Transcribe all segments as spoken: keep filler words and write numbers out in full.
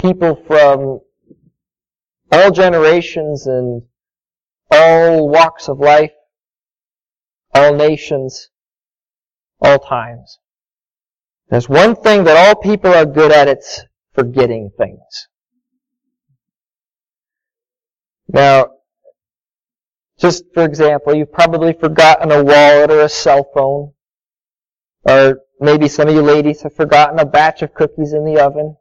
people from all generations and all walks of life, all nations, all times. There's one thing that all people are good at, it's forgetting things. Now, just for example, you've probably forgotten a wallet or a cell phone. Or maybe some of you ladies have forgotten a batch of cookies in the oven.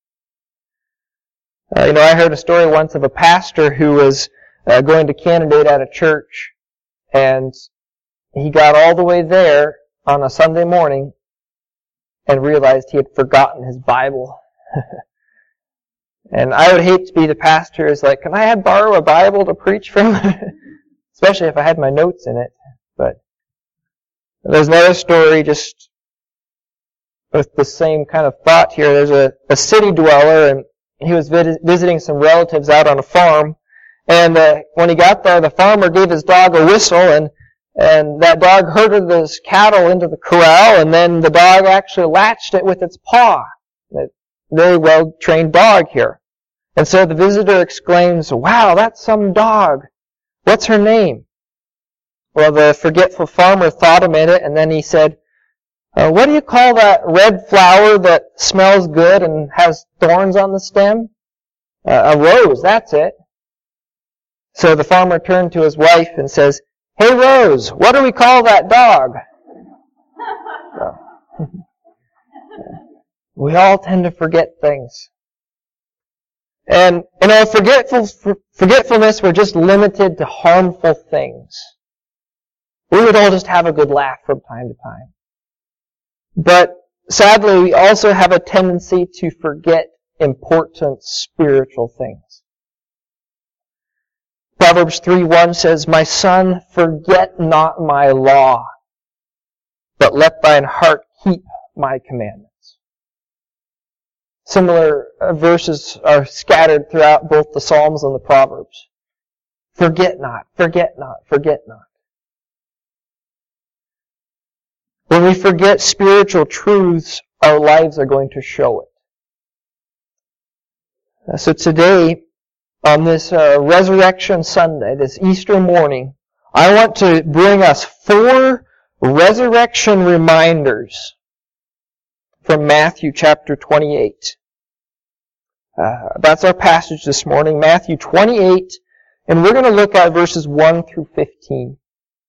Uh, you know, I heard a story once of a pastor who was uh, going to candidate at a church, and he got all the way there on a Sunday morning and realized he had forgotten his Bible. And I would hate to be the pastor who's like, can I have borrow a Bible to preach from? Especially if I had my notes in it. But there's another story just with the same kind of thought here. There's a, a city dweller, and he was vid- visiting some relatives out on a farm. And uh, when he got there, the farmer gave his dog a whistle, and and that dog herded his cattle into the corral, and then the dog actually latched it with its paw. A very well-trained dog here. And so the visitor exclaims, wow, that's some dog. What's her name? Well, the forgetful farmer thought a minute, and then he said, uh, what do you call that red flower that smells good and has thorns on the stem? Uh, a rose, that's it. So the farmer turned to his wife and says, hey, Rose, what do we call that dog? So, we all tend to forget things. And in our forgetful, forgetfulness, we're just limited to harmful things. We would all just have a good laugh from time to time. But sadly, we also have a tendency to forget important spiritual things. Proverbs three one says, my son, forget not my law, but let thine heart keep my commandments. Similar verses are scattered throughout both the Psalms and the Proverbs. Forget not, forget not, forget not. When we forget spiritual truths, our lives are going to show it. So today, on this uh, Resurrection Sunday, this Easter morning, I want to bring us four resurrection reminders from Matthew chapter twenty-eight. Uh, that's our passage this morning, Matthew twenty-eight, and we're going to look at verses one through fifteen.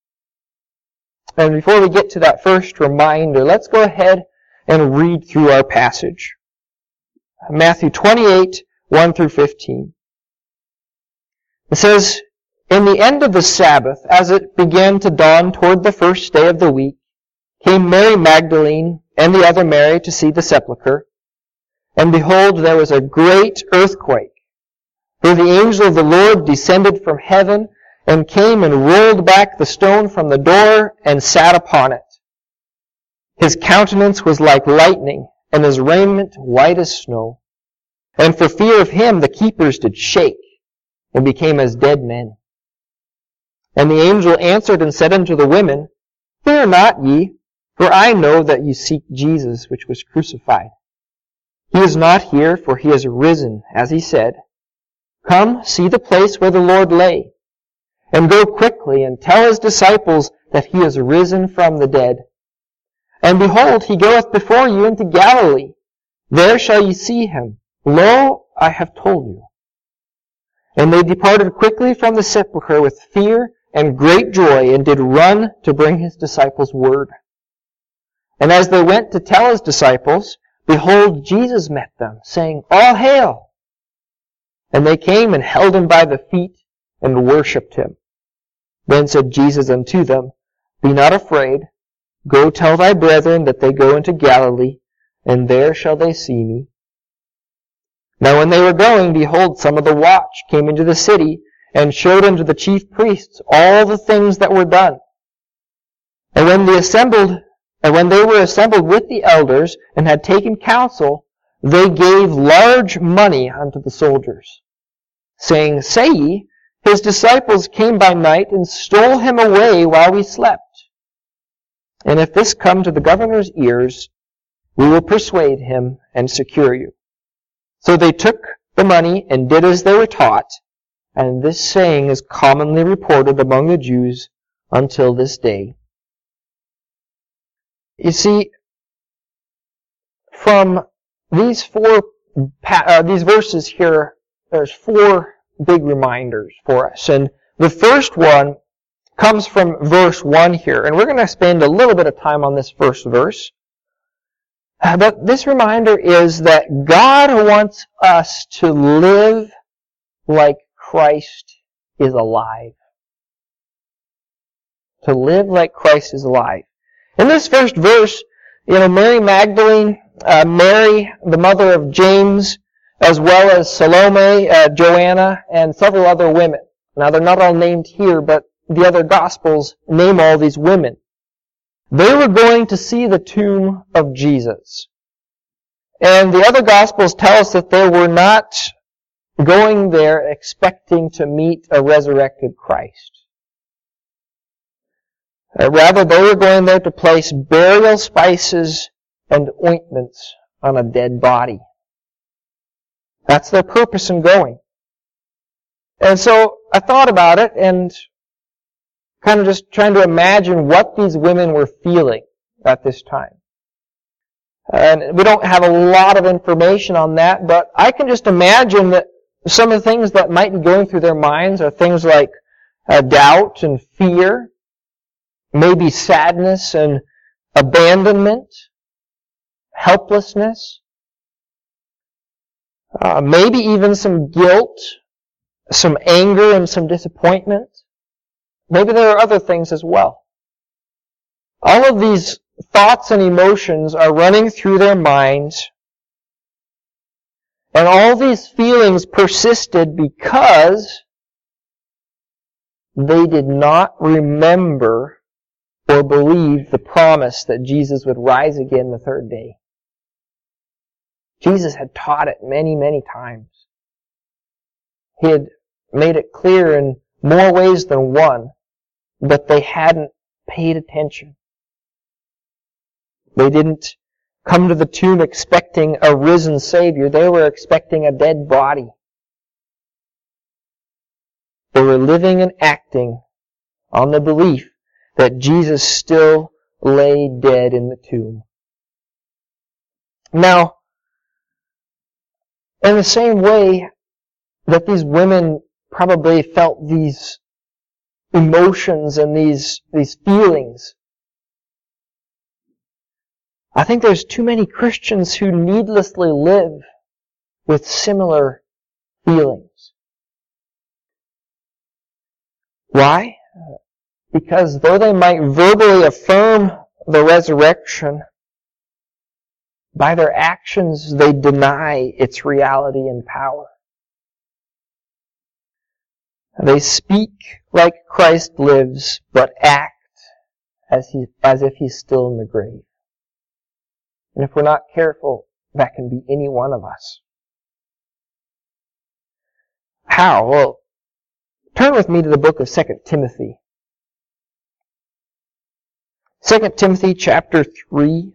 And before we get to that first reminder, let's go ahead and read through our passage. Matthew twenty-eight, one through fifteen. It says, in the end of the Sabbath, as it began to dawn toward the first day of the week, came Mary Magdalene and the other Mary to see the sepulchre. And behold, there was a great earthquake, for the angel of the Lord descended from heaven and came and rolled back the stone from the door and sat upon it. His countenance was like lightning, and his raiment white as snow. And for fear of him the keepers did shake, and became as dead men. And the angel answered and said unto the women, fear not ye, for I know that ye seek Jesus, which was crucified. He is not here, for he is risen, as he said. Come, see the place where the Lord lay, and go quickly and tell his disciples that he is risen from the dead. And behold, he goeth before you into Galilee. There shall ye see him. Lo, I have told you. And they departed quickly from the sepulchre with fear and great joy, and did run to bring his disciples word. And as they went to tell his disciples, behold, Jesus met them, saying, all hail! And they came and held him by the feet, and worshipped him. Then said Jesus unto them, be not afraid. Go tell thy brethren that they go into Galilee, and there shall they see me. Now when they were going, behold, some of the watch came into the city, and showed unto the chief priests all the things that were done. And when they assembled, and when they were assembled with the elders, and had taken counsel, they gave large money unto the soldiers, saying, say ye, his disciples came by night, and stole him away while we slept. And if this come to the governor's ears, we will persuade him and secure you. So they took the money and did as they were taught, and this saying is commonly reported among the Jews until this day. You see, from these four uh, these verses here, there's four big reminders for us. And the first one comes from verse one here. And we're going to spend a little bit of time on this first verse. Uh, but this reminder is that God wants us to live like Christ is alive. To live like Christ is alive. In this first verse, you know, Mary Magdalene, uh, Mary, the mother of James, as well as Salome, uh, Joanna, and several other women. Now, they're not all named here, but the other Gospels name all these women. They were going to see the tomb of Jesus. And the other Gospels tell us that they were not going there expecting to meet a resurrected Christ. Uh, rather, they were going there to place burial spices and ointments on a dead body. That's their purpose in going. And so I thought about it and kind of just trying to imagine what these women were feeling at this time. And we don't have a lot of information on that, but I can just imagine that some of the things that might be going through their minds are things like uh, doubt and fear, maybe sadness and abandonment, helplessness, uh, maybe even some guilt, some anger and some disappointment. Maybe there are other things as well. All of these thoughts and emotions are running through their minds, and all these feelings persisted because they did not remember or believe the promise that Jesus would rise again the third day. Jesus had taught it many, many times. He had made it clear in more ways than one, but they hadn't paid attention. They didn't come to the tomb expecting a risen Savior. They were expecting a dead body. They were living and acting on the belief that Jesus still lay dead in the tomb. Now, in the same way that these women probably felt these emotions and these, these feelings, I think there's too many Christians who needlessly live with similar feelings. Why? Because though they might verbally affirm the resurrection, by their actions they deny its reality and power. They speak like Christ lives, but act as he, as if he's still in the grave. And if we're not careful, that can be any one of us. How? Well, turn with me to the book of Second Timothy. Second Timothy chapter three.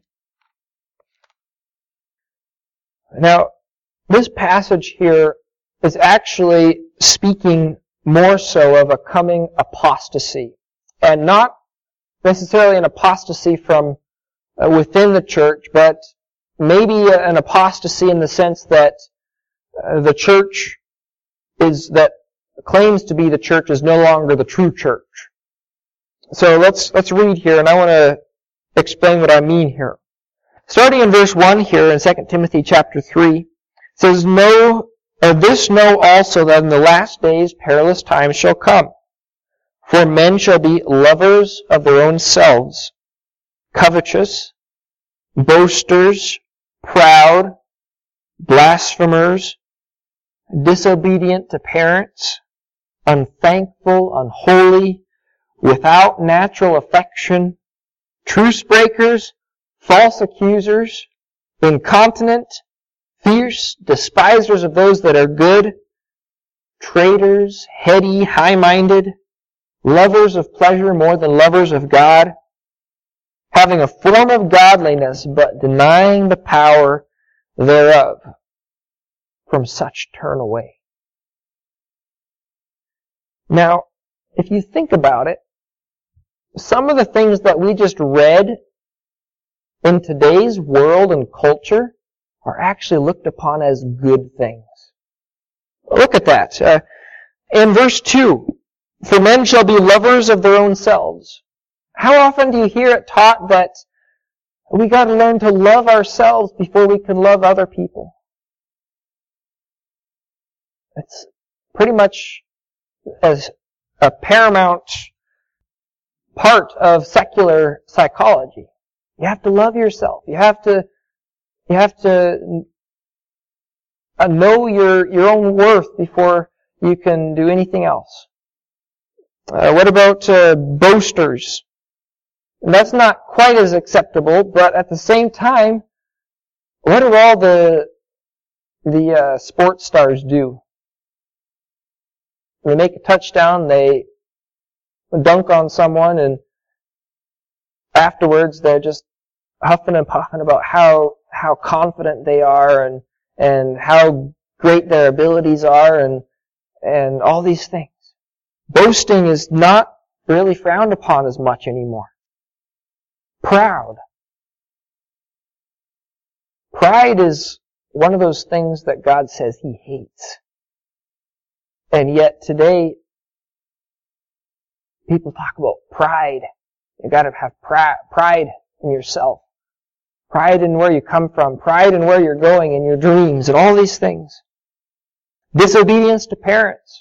Now, this passage here is actually speaking more so of a coming apostasy, and not necessarily an apostasy from within the church, but maybe an apostasy in the sense that the church is that claims to be the church is no longer the true church. So let's let's read here, and I want to explain what I mean here. Starting in verse one here in Second Timothy chapter three, it says, "Know, or this know also that in the last days perilous times shall come. For men shall be lovers of their own selves, covetous, boasters, proud, blasphemers, disobedient to parents, unthankful, unholy, without natural affection, truce breakers, false accusers, incontinent, fierce, despisers of those that are good, traitors, heady, high-minded, lovers of pleasure more than lovers of God, having a form of godliness, but denying the power thereof. from such turn away. Now, if you think about it, some of the things that we just read in today's world and culture are actually looked upon as good things. Look at that. Uh, in verse two, for men shall be lovers of their own selves. How often do you hear it taught that we got to learn to love ourselves before we can love other people? It's pretty much as a paramount part of secular psychology. You have to love yourself. You have to, you have to know your, your own worth before you can do anything else. Uh, what about uh, boasters? And that's not quite as acceptable, but at the same time, what do all the the uh, sports stars do? When they make a touchdown, they dunk on someone, and afterwards they're just huffing and puffing about how how confident they are and and how great their abilities are and and all these things. Boasting is not really frowned upon as much anymore. Proud. Pride is one of those things that God says He hates. And yet today, people talk about pride. You gotta have pride in yourself. Pride in where you come from. Pride in where you're going and your dreams and all these things. Disobedience to parents.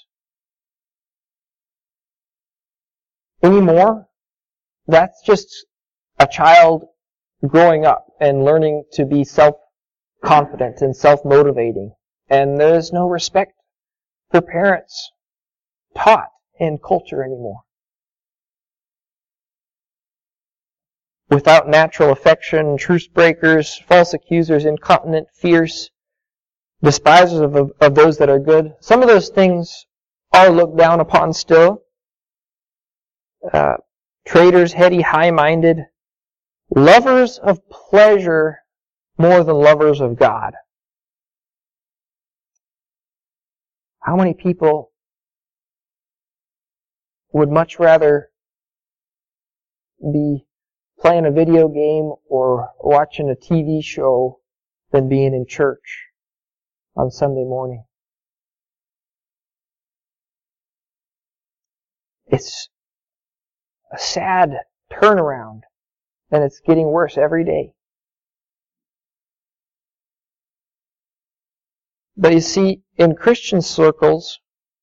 Anymore, that's just a child growing up and learning to be self-confident and self-motivating. And there's no respect for parents taught in culture anymore. Without natural affection, truce breakers, false accusers, incontinent, fierce, despisers of, of, of those that are good. Some of those things are looked down upon still. Uh, traitors, heady, high-minded, lovers of pleasure more than lovers of God. How many people would much rather be playing a video game or watching a T V show than being in church on Sunday morning? It's a sad turnaround, and it's getting worse every day. But you see, in Christian circles,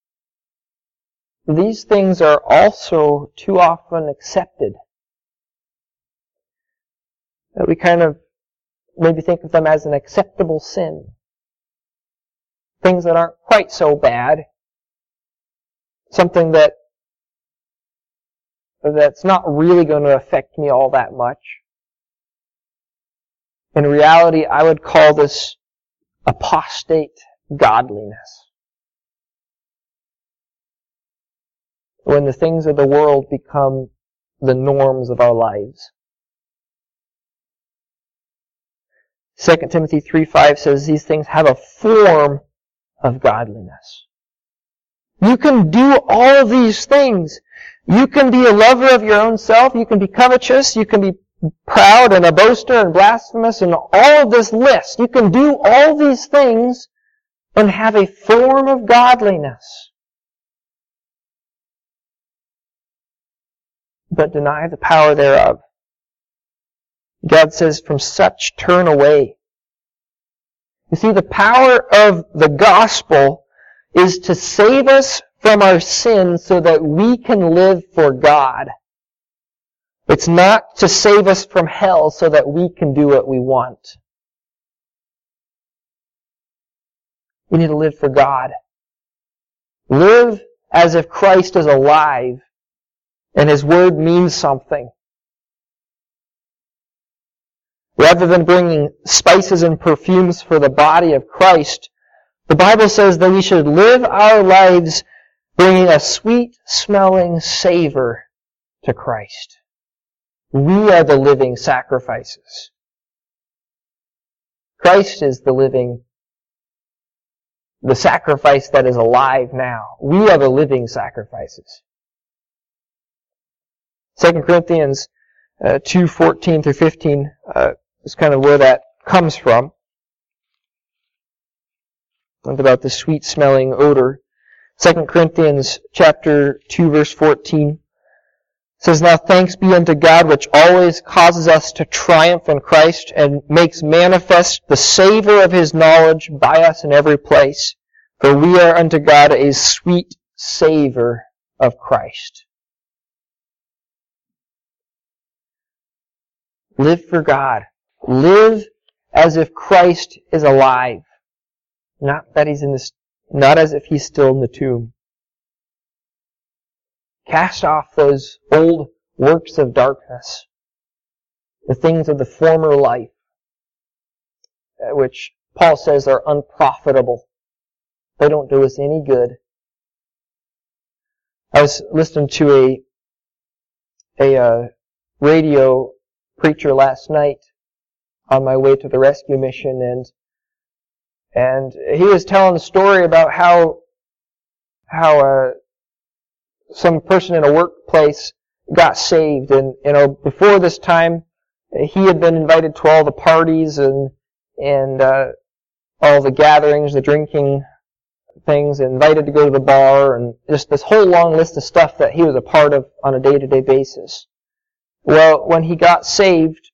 these things are also too often accepted. That we kind of maybe think of them as an acceptable sin. Things that aren't quite so bad. Something that that's not really going to affect me all that much. In reality, I would call this apostate godliness. When the things of the world become the norms of our lives. Second Timothy three five says these things have a form of godliness. You can do all of these things. You can be a lover of your own self. You can be covetous. You can be proud and a boaster and blasphemous and all of this list. You can do all these things and have a form of godliness, but deny the power thereof. God says, from such turn away. You see, the power of the gospel is to save us from our sins so that we can live for God. It's not to save us from hell so that we can do what we want. We need to live for God. Live as if Christ is alive and His Word means something. Rather than bringing spices and perfumes for the body of Christ, the Bible says that we should live our lives bringing a sweet-smelling savor to Christ. We are the living sacrifices. Christ is the living the sacrifice that is alive now. We are the living sacrifices. Second Corinthians uh, two fourteen through fifteen uh, is kind of where that comes from. It's about the sweet-smelling odor. Second Corinthians chapter two, verse fourteen says, "Now thanks be unto God, which always causes us to triumph in Christ, and makes manifest the savor of His knowledge by us in every place. For we are unto God a sweet savor of Christ." Live for God. Live as if Christ is alive. Not that He's in this, not as if He's still in the tomb. Cast off those old works of darkness, the things of the former life, which Paul says are unprofitable. They don't do us any good. I was listening to a a uh, radio preacher last night on my way to the rescue mission, and and he was telling a story about how how uh, some person in a workplace got saved, and you know before this time he had been invited to all the parties and and uh, all the gatherings, the drinking things, invited to go to the bar, and just this whole long list of stuff that he was a part of on a day-to-day basis. Well, when he got saved,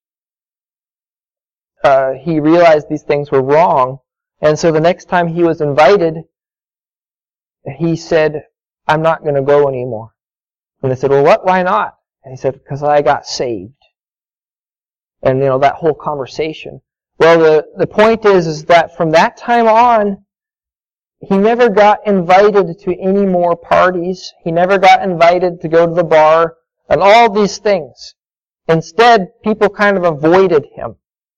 uh, he realized these things were wrong, and so the next time he was invited, he said, "I'm not going to go anymore." And they said, "Well, what? Why not?" And he said, "Because I got saved." And, you know, that whole conversation. Well, the, the point is, is that from that time on, he never got invited to any more parties. He never got invited to go to the bar and all these things. Instead, people kind of avoided him.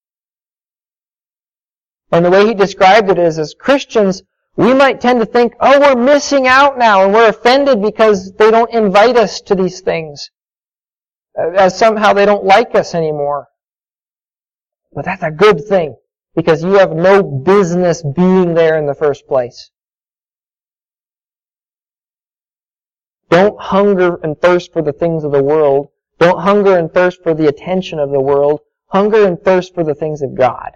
And the way he described it is, as Christians, we might tend to think, oh, we're missing out now, and we're offended because they don't invite us to these things, as somehow they don't like us anymore. But that's a good thing, because you have no business being there in the first place. Don't hunger and thirst for the things of the world. Don't hunger and thirst for the attention of the world. Hunger and thirst for the things of God.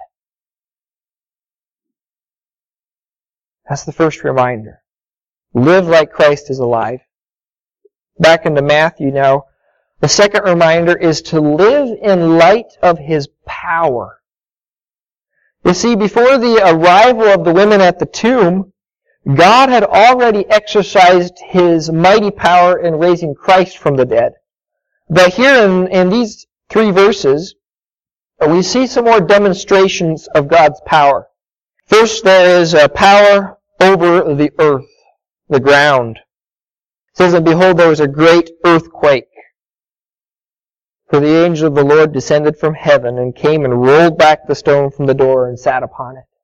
That's the first reminder. Live like Christ is alive. Back into Matthew now. The second reminder is to live in light of His power. You see, before the arrival of the women at the tomb, God had already exercised His mighty power in raising Christ from the dead. But here in, in these three verses, we see some more demonstrations of God's power. First, there is a power over the earth, the ground. It says, "And behold, there was a great earthquake. For the angel of the Lord descended from heaven and came and rolled back the stone from the door and sat upon it."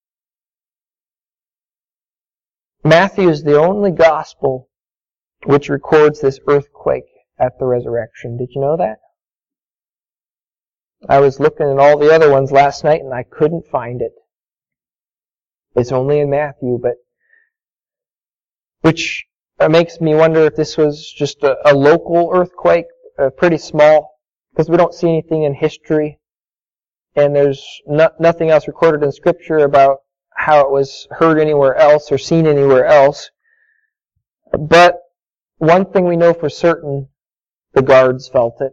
Matthew is the only gospel which records this earthquake at the resurrection. Did you know that? I was looking at all the other ones last night and I couldn't find it. It's only in Matthew, but which makes me wonder if this was just a, a local earthquake, uh, pretty small, because we don't see anything in history, and there's no, nothing else recorded in Scripture about how it was heard anywhere else or seen anywhere else. But one thing we know for certain, the guards felt it.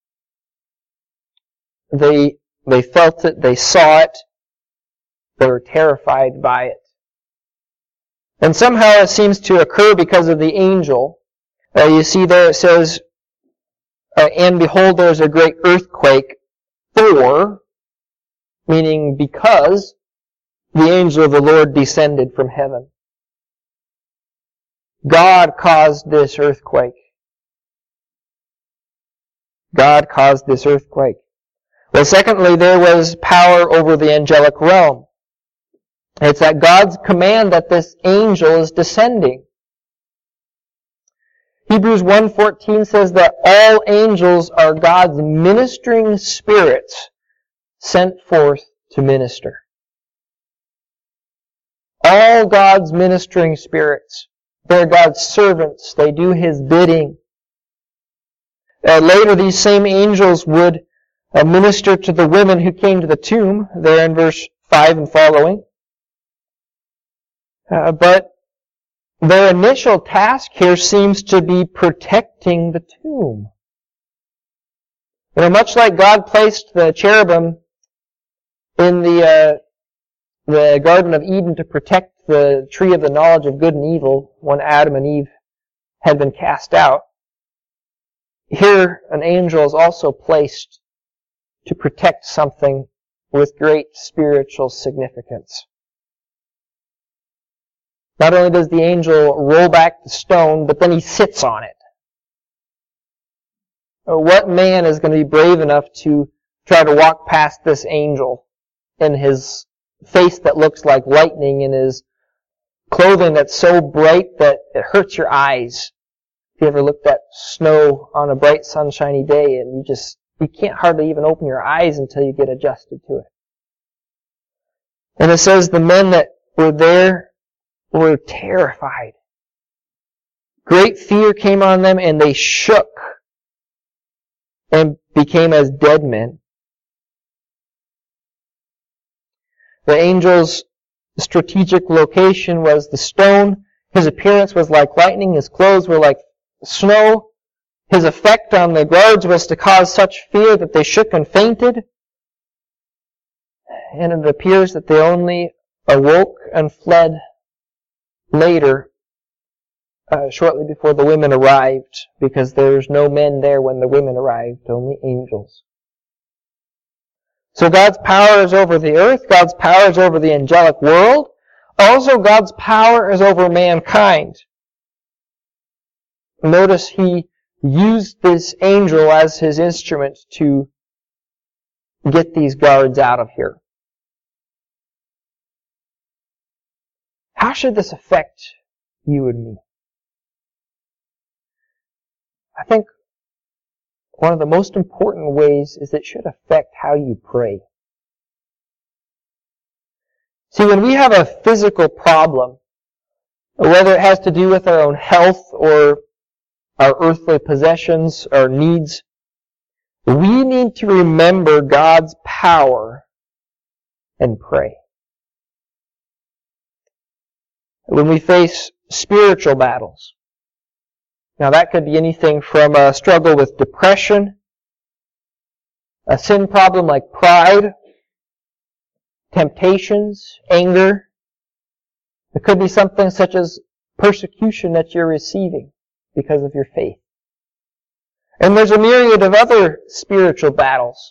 They they felt it, they saw it, they were terrified by it. And somehow it seems to occur because of the angel. Uh, you see there it says, uh, "And behold, there is a great earthquake, for," meaning because, "the angel of the Lord descended from heaven." God caused this earthquake. God caused this earthquake. Well, secondly, there was power over the angelic realm. It's at God's command that this angel is descending. Hebrews one fourteen says that all angels are God's ministering spirits sent forth to minister. all God's ministering spirits. They're God's servants. They do His bidding. Uh, later, these same angels would uh, minister to the women who came to the tomb, there in verse five and following. Uh, but their initial task here seems to be protecting the tomb. You know, much like God placed the cherubim in the uh, the Garden of Eden to protect the tree of the knowledge of good and evil when Adam and Eve had been cast out, here an angel is also placed to protect something with great spiritual significance. Not only does the angel roll back the stone, but then he sits on it. What man is going to be brave enough to try to walk past this angel in his face that looks like lightning and his clothing that's so bright that it hurts your eyes? If you ever looked at snow on a bright sunshiny day and you just, you can't hardly even open your eyes until you get adjusted to it. And it says the men that were there were terrified. Great fear came on them and they shook and became as dead men. The angel's strategic location was the stone. His appearance was like lightning. His clothes were like snow. His effect on the guards was to cause such fear that they shook and fainted. And it appears that they only awoke and fled later, uh, shortly before the women arrived, because there's no men there when the women arrived, only angels. So God's power is over the earth, God's power is over the angelic world, also God's power is over mankind. Notice He used this angel as His instrument to get these guards out of here. How should this affect you and me? I think one of the most important ways is it should affect how you pray. See, when we have a physical problem, whether it has to do with our own health or our earthly possessions, our needs, we need to remember God's power and pray. When we face spiritual battles, now that could be anything from a struggle with depression, a sin problem like pride, temptations, anger. It could be something such as persecution that you're receiving because of your faith. And there's a myriad of other spiritual battles.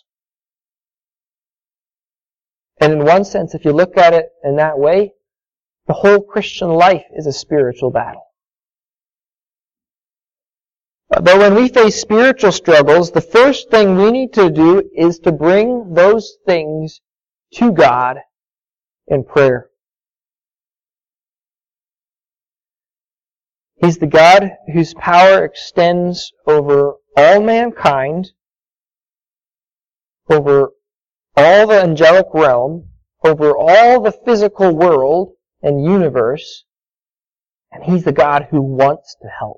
And in one sense, if you look at it in that way, the whole Christian life is a spiritual battle. But when we face spiritual struggles, the first thing we need to do is to bring those things to God in prayer. He's the God whose power extends over all mankind, over all the angelic realm, over all the physical world and universe, and He's the God who wants to help.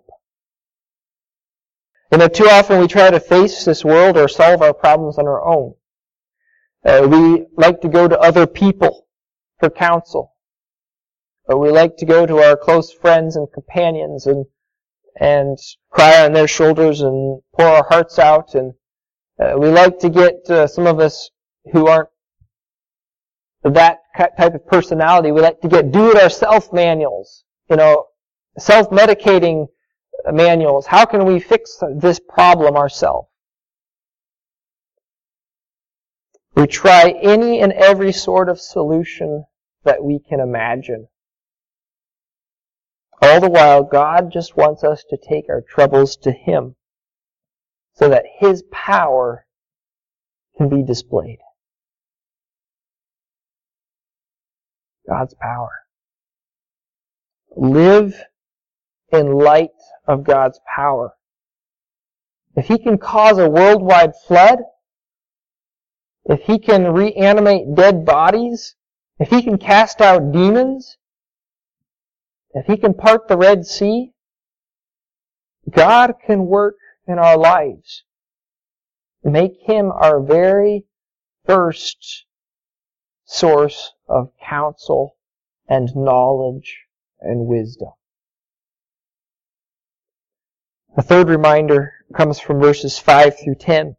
You know, too often we try to face this world or solve our problems on our own. Uh, we like to go to other people for counsel. Or we like to go to our close friends and companions and and cry on their shoulders and pour our hearts out. And uh, we like to get uh, some of us who aren't that type of personality, we like to get do-it-ourself manuals, you know, self-medicating manuals. How can we fix this problem ourselves? We try any and every sort of solution that we can imagine. All the while, God just wants us to take our troubles to Him so that His power can be displayed. God's power. Live in light of God's power. If He can cause a worldwide flood, if He can reanimate dead bodies, if He can cast out demons, If He can part the Red Sea, God can work in our lives. Make Him our very first source of counsel and knowledge and wisdom. The third reminder comes from verses five through ten.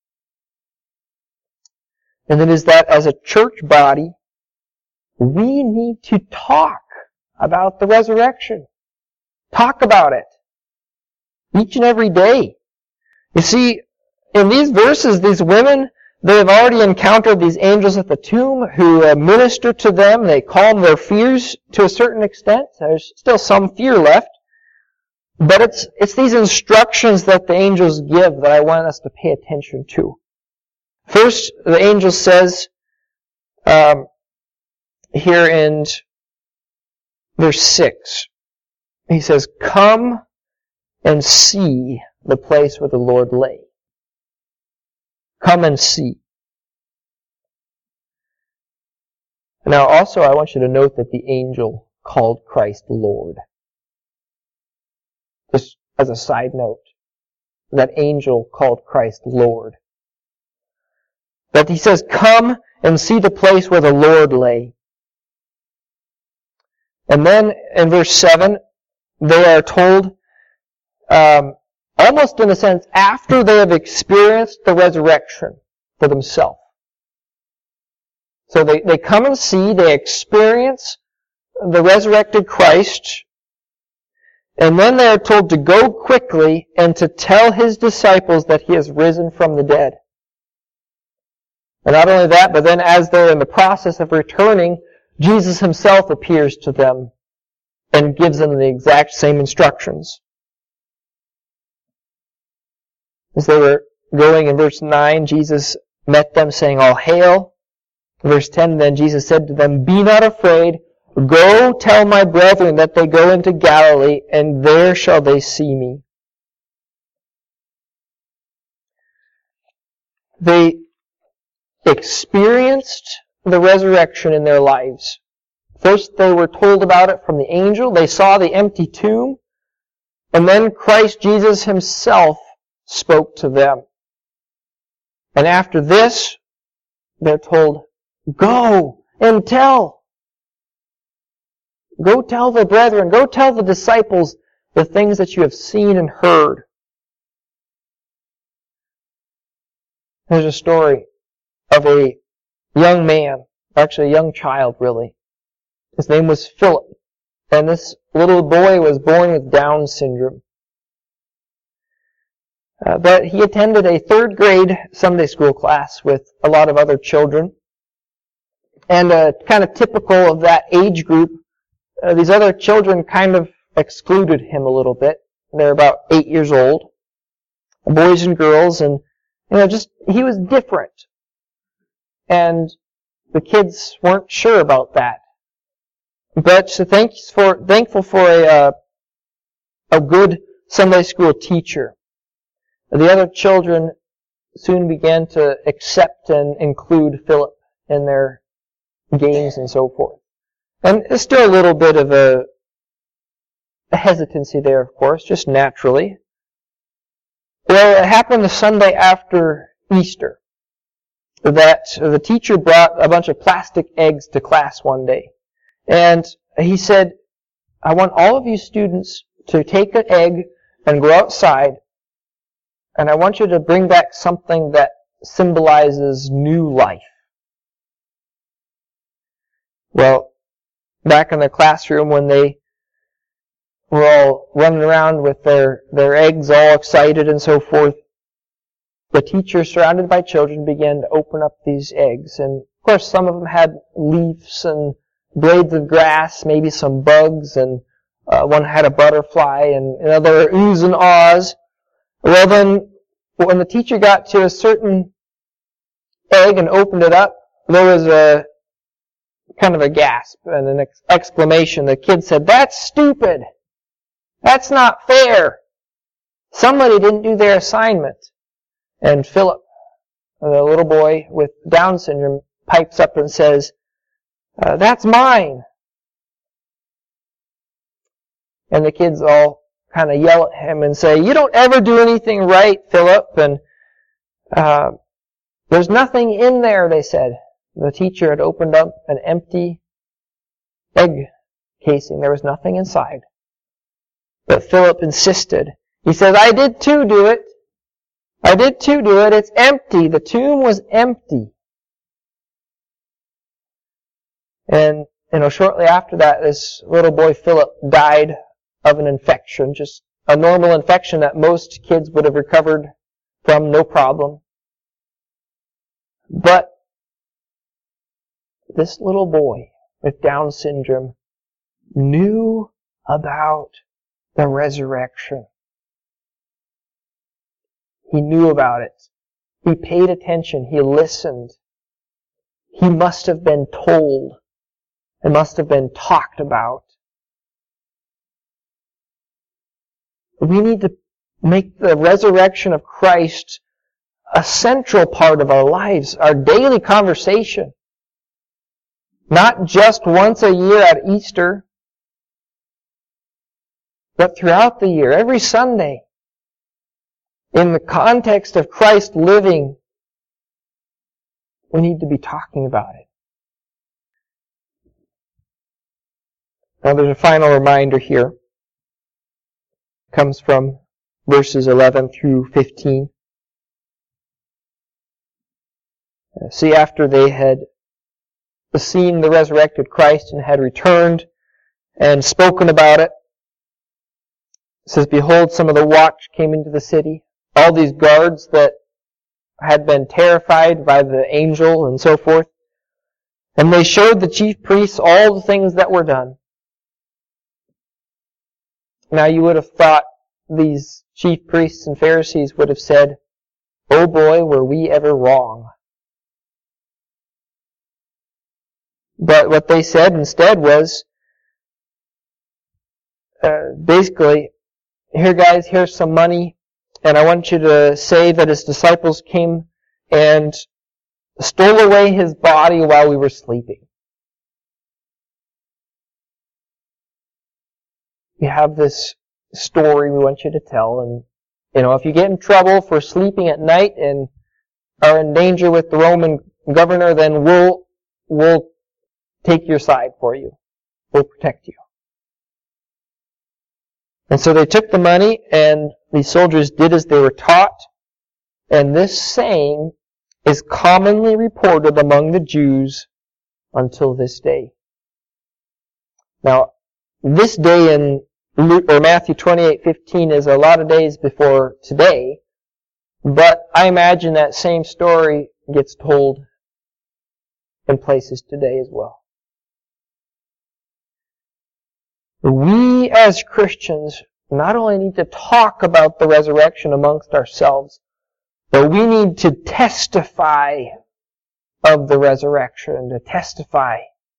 And it is that as a church body, we need to talk about the resurrection. Talk about it. Each and every day. You see, in these verses, these women, they have already encountered these angels at the tomb who uh, minister to them. They calm their fears to a certain extent. There's still some fear left. But it's, it's these instructions that the angels give that I want us to pay attention to. First, the angel says, um, here in verse six, he says, "Come and see the place where the Lord lay." Come and see. Now also I want you to note that the angel called Christ Lord. Just as a side note, that angel called Christ Lord. That he says, "Come and see the place where the Lord lay." And then in verse seven, they are told, um, almost in a sense, after they have experienced the resurrection for themselves. So they, they come and see, they experience the resurrected Christ, and then they are told to go quickly and to tell His disciples that He has risen from the dead. And not only that, but then as they're in the process of returning, Jesus Himself appears to them and gives them the exact same instructions. As they were going in verse nine, Jesus met them saying, "All hail." Verse ten, then Jesus said to them, "Be not afraid. Go tell my brethren that they go into Galilee, and there shall they see me." They experienced the resurrection in their lives. First, they were told about it from the angel. They saw the empty tomb. And then Christ Jesus Himself spoke to them. And after this, they're told, "Go and tell." Go tell the brethren, go tell the disciples the things that you have seen and heard. There's a story of a young man, actually a young child really. His name was Philip. And this little boy was born with Down syndrome. Uh, but he attended a third grade Sunday school class with a lot of other children. And uh, kind of typical of that age group, uh, these other children kind of excluded him a little bit. They're about eight years old, boys and girls, and you know, just he was different. And the kids weren't sure about that. But so thanks for, thankful for a, uh, a good Sunday school teacher. The other children soon began to accept and include Philip in their games and so forth. And there's still a little bit of a, a hesitancy there, of course, just naturally. Well, it happened the Sunday after Easter that the teacher brought a bunch of plastic eggs to class one day. And he said, "I want all of you students to take an egg and go outside, and I want you to bring back something that symbolizes new life." Well, back in the classroom when they were all running around with their, their eggs all excited and so forth, the teacher, surrounded by children, began to open up these eggs. And of course some of them had leaves and blades of grass, maybe some bugs, and uh, one had a butterfly, and another oohs and ahs. Well then, when the teacher got to a certain egg and opened it up, there was a kind of a gasp and an ex- exclamation. The kid said, "That's stupid! That's not fair! Somebody didn't do their assignment." And Philip, the little boy with Down syndrome, pipes up and says, Uh, "That's mine." And the kids all kind of yell at him and say, "You don't ever do anything right, Philip." And uh, there's nothing in there, they said. The teacher had opened up an empty egg casing. There was nothing inside. But Philip insisted. He said, "I did too do it. I did too do it. It's empty. The tomb was empty." And, you know, shortly after that, this little boy Philip died of an infection, just a normal infection that most kids would have recovered from, no problem. But this little boy with Down syndrome knew about the resurrection. He knew about it. He paid attention. He listened. He must have been told. It must have been talked about. We need to make the resurrection of Christ a central part of our lives, our daily conversation. Not just once a year at Easter, but throughout the year, every Sunday. In the context of Christ living, we need to be talking about it. Now there's a final reminder here. It comes from verses eleven through fifteen. See, after they had seen the resurrected Christ and had returned and spoken about it, it says, "Behold, some of the watch came into the city." All these guards that had been terrified by the angel and so forth. And they showed the chief priests all the things that were done. Now you would have thought these chief priests and Pharisees would have said, "Oh boy, were we ever wrong." But what they said instead was, uh, basically, "Here guys, here's some money, and I want you to say that his disciples came and stole away his body while we were sleeping." We have this story we want you to tell, and you know, if you get in trouble for sleeping at night and are in danger with the Roman governor, then we'll we'll take your side for you. We'll protect you. And so they took the money, and the soldiers did as they were taught. And this saying is commonly reported among the Jews until this day. Now, this day in Luke, or Matthew twenty-eight fifteen is a lot of days before today, but I imagine that same story gets told in places today as well. We as Christians not only need to talk about the resurrection amongst ourselves, but we need to testify of the resurrection, to testify.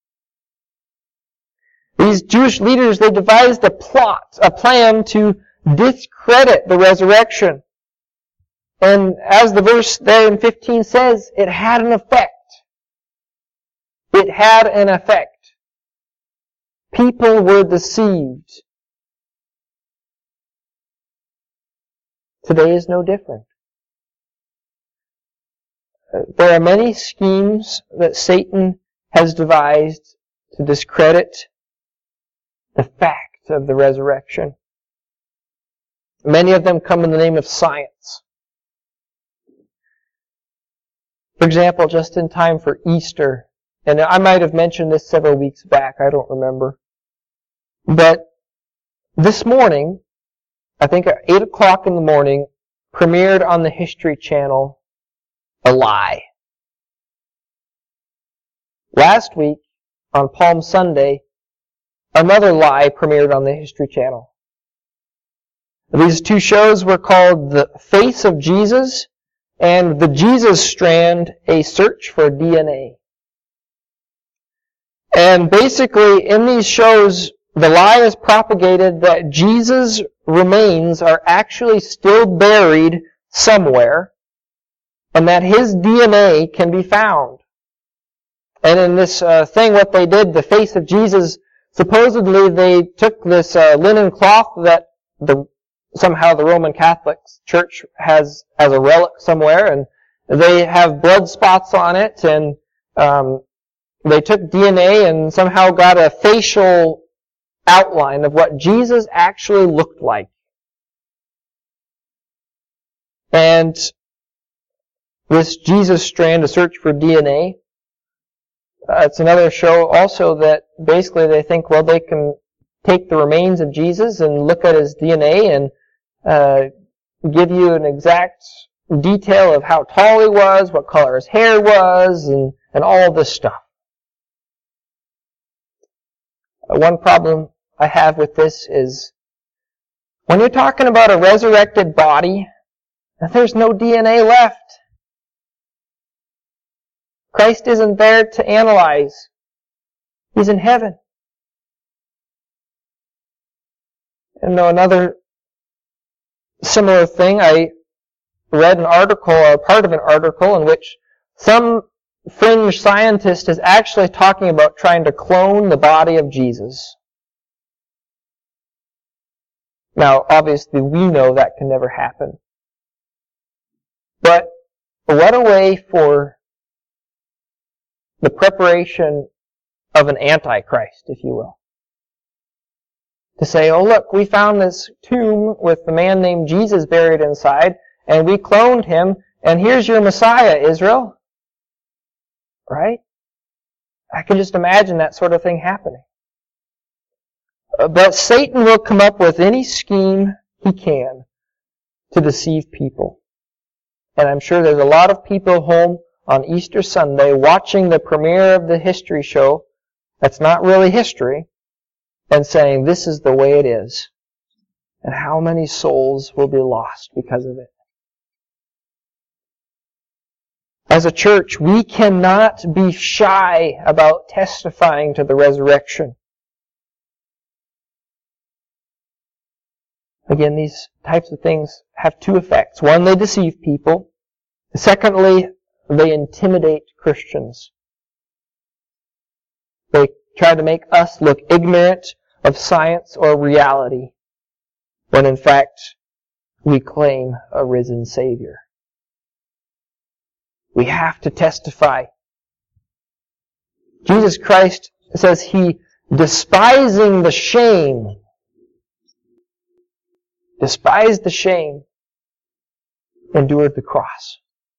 These Jewish leaders, they devised a plot, a plan to discredit the resurrection. And as the verse there in fifteen says, it had an effect. It had an effect. People were deceived. Today is no different. There are many schemes that Satan has devised to discredit the fact of the resurrection. Many of them come in the name of science. For example, just in time for Easter, and I might have mentioned this several weeks back, I don't remember. But this morning, I think at eight o'clock in the morning, premiered on the History Channel, a lie. Last week, on Palm Sunday, another lie premiered on the History Channel. These two shows were called The Face of Jesus and The Jesus Strand, A Search for D N A. And basically, in these shows, the lie is propagated that Jesus' remains are actually still buried somewhere, and that his D N A can be found. And in this uh, thing, what they did, The Face of Jesus supposedly they took this uh, linen cloth that the somehow the Roman Catholic Church has as a relic somewhere, and they have blood spots on it, and um, they took D N A and somehow got a facial outline of what Jesus actually looked like. And this Jesus strand, a search for D N A, uh, it's another show also that basically they think, well, they can take the remains of Jesus and look at his D N A and uh, give you an exact detail of how tall he was, what color his hair was, and, and all of this stuff. Uh, one problem I have with this is when you're talking about a resurrected body, there's no D N A left. Christ isn't there to analyze. He's in heaven. And another similar thing, I read an article, or part of an article, in which some fringe scientist is actually talking about trying to clone the body of Jesus. Now, obviously, we know that can never happen. But what a way for the preparation of an antichrist, if you will. To say, oh look, we found this tomb with a man named Jesus buried inside, and we cloned him, and here's your Messiah, Israel. Right? I can just imagine that sort of thing happening. But Satan will come up with any scheme he can to deceive people. And I'm sure there's a lot of people home on Easter Sunday watching the premiere of the history show that's not really history and saying, this is the way it is. And how many souls will be lost because of it. As a church, we cannot be shy about testifying to the resurrection. Again, these types of things have two effects. One, they deceive people. Secondly, they intimidate Christians. They try to make us look ignorant of science or reality, when in fact we claim a risen Savior. We have to testify. Jesus Christ says He, despising the shame, despised the shame, endured the cross.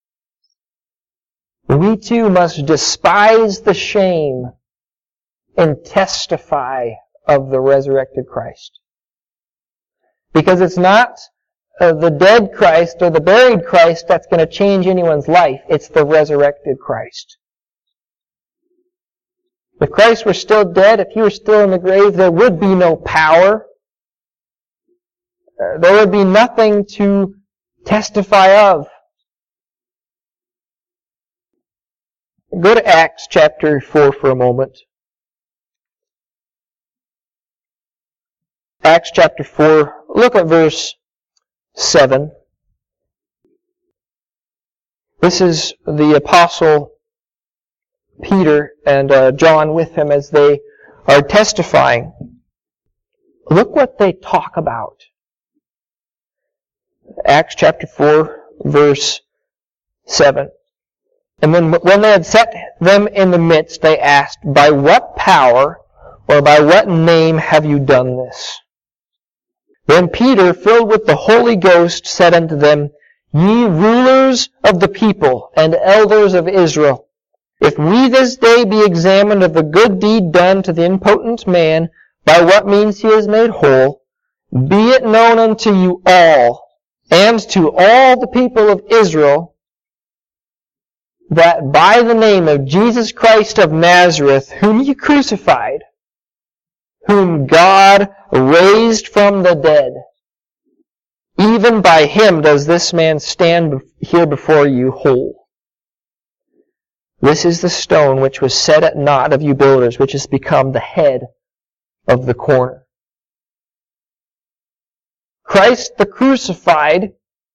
We too must despise the shame and testify of the resurrected Christ. Because it's not uh, the dead Christ or the buried Christ that's going to change anyone's life. It's the resurrected Christ. If Christ were still dead, if He were still in the grave, there would be no power. Uh, there would be nothing to testify of. Go to Acts chapter four for a moment. Acts chapter four, look at verse seven. This is the apostle Peter and uh, John with him as they are testifying. Look what they talk about. Acts chapter four, verse seven. And then when they had set them in the midst, they asked, by what power or by what name have you done this? Then Peter, filled with the Holy Ghost, said unto them, Ye rulers of the people and elders of Israel, if we this day be examined of the good deed done to the impotent man, by what means he is made whole, be it known unto you all, and to all the people of Israel, that by the name of Jesus Christ of Nazareth, whom ye crucified, whom God raised from the dead, even by Him does this man stand here before you whole. This is the stone which was set at naught of you builders, which has become the head of the corner. Christ the crucified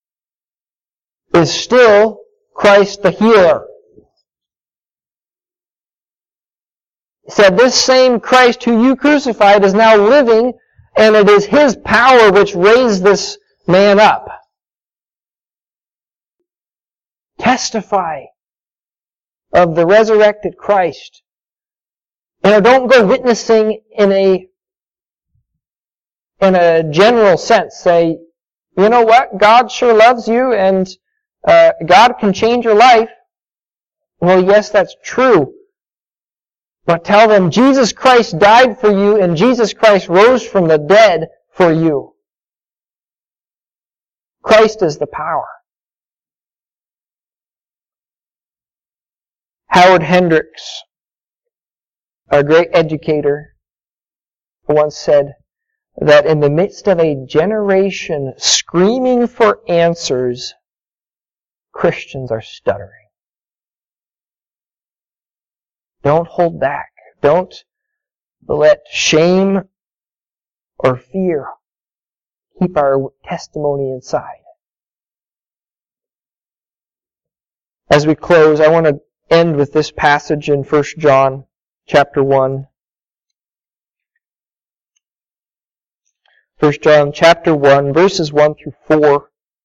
is still Christ the healer. He said, this same Christ who you crucified is now living, and it is His power which raised this man up. Testify of the resurrected Christ. And don't go witnessing in a in a general sense. Say, you know what? God sure loves you, and uh, God can change your life. Well, yes, that's true. But tell them Jesus Christ died for you, and Jesus Christ rose from the dead for you. Christ is the power. Howard Hendricks, a great educator, once said that in the midst of a generation screaming for answers, Christians are stuttering. Don't hold back. Don't let shame or fear keep our testimony inside. As we close, I want to end with this passage in First John chapter one. First John chapter one, verses one through four.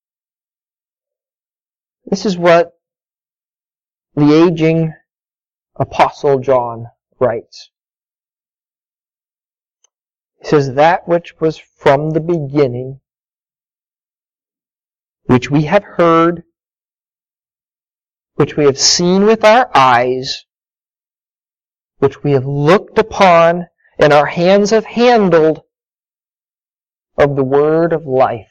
This is what the aging Apostle John writes. He says, that which was from the beginning, which we have heard, which we have seen with our eyes, which we have looked upon, and our hands have handled, of the word of life.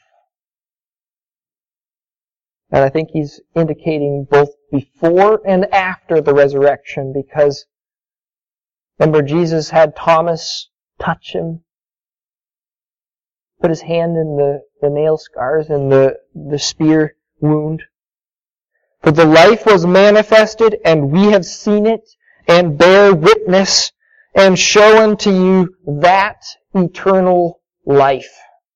And I think he's indicating both before and after the resurrection, because remember Jesus had Thomas touch him, put his hand in the, the nail scars and the, the spear wound. For the life was manifested, and we have seen it, and bear witness, and show unto you that eternal life,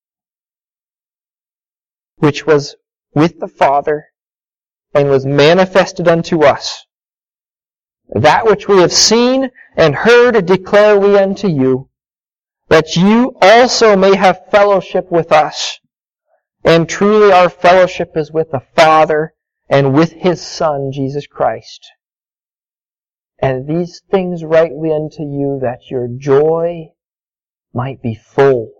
which was with the Father, and was manifested unto us. That which we have seen and heard declare we unto you, that you also may have fellowship with us. And truly our fellowship is with the Father and with His Son, Jesus Christ. And these things write we unto you, that your joy might be full.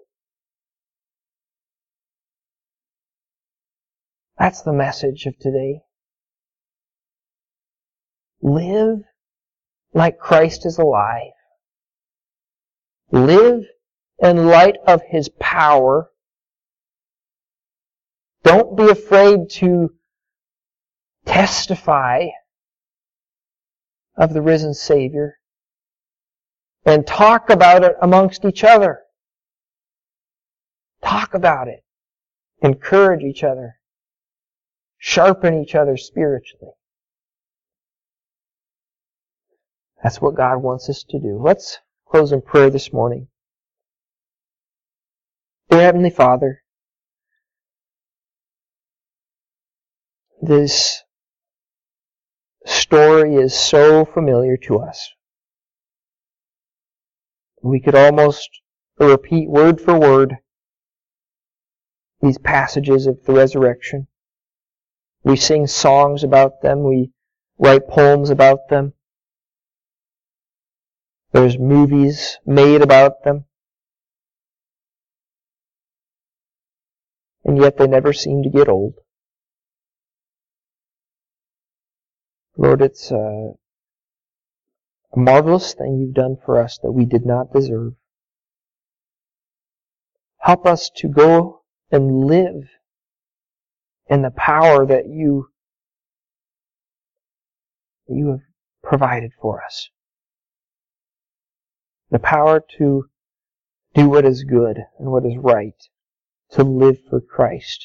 That's the message of today. Live like Christ is alive. Live in light of His power. Don't be afraid to testify of the risen Savior, and talk about it amongst each other. Talk about it. Encourage each other. Sharpen each other spiritually. That's what God wants us to do. Let's close in prayer this morning. Dear Heavenly Father, this story is so familiar to us. We could almost repeat word for word these passages of the resurrection. We sing songs about them. We write poems about them. There's movies made about them. And yet they never seem to get old. Lord, it's a marvelous thing you've done for us that we did not deserve. Help us to go and live in the power that you, that you have provided for us. The power to do what is good and what is right, to live for Christ.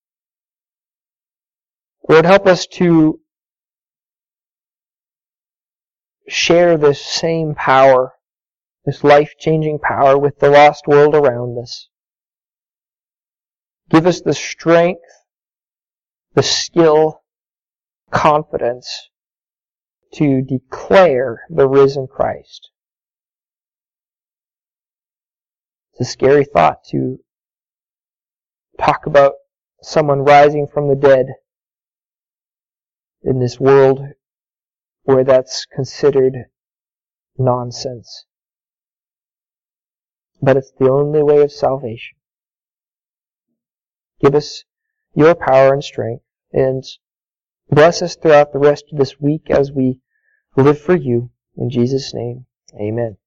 Lord, help us to share this same power, this life-changing power with the lost world around us. Give us the strength, the skill, confidence to declare the risen Christ. It's a scary thought to talk about someone rising from the dead in this world where that's considered nonsense. But it's the only way of salvation. Give us your power and strength, and bless us throughout the rest of this week as we live for you. In Jesus' name, amen.